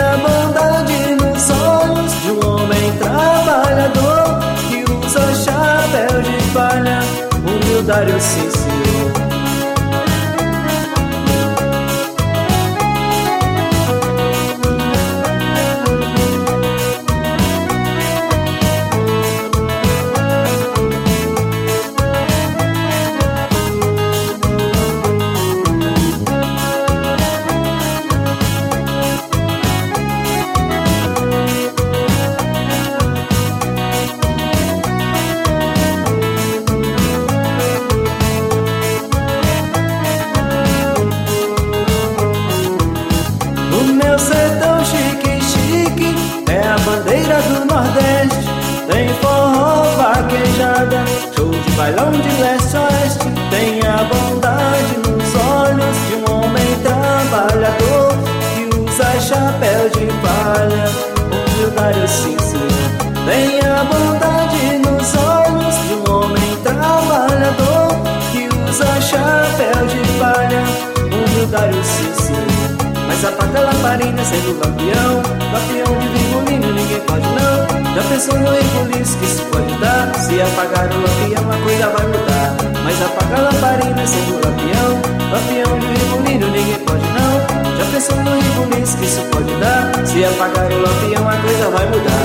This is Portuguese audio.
a bondade nos olhos de um homem trabalhador que usa chapéu de palha, humildade, sim, senhor. Meu sertão chique, chique, é a bandeira do Nordeste. Tem forró, vaquejada, show de bailão de leste a oeste. Tem a bondade nos olhos de um homem trabalhador que usa chapéu de palha, humildade, sim, senhor. Tem a bondade nos olhos de um homem trabalhador que usa chapéu de palha, humildade, sim, senhor. Mas apaga a lamparina sendo lampião, lampião de virgulino ninguém pode não. Já pensou no rebuliço que isso pode dar? Se apagar o lampião a coisa vai mudar. Mas apaga a lamparina sendo lampião, lampião de virgulino ninguém pode não. Já pensou no rebuliço que isso pode dar? Se apagar o lampião a coisa vai mudar.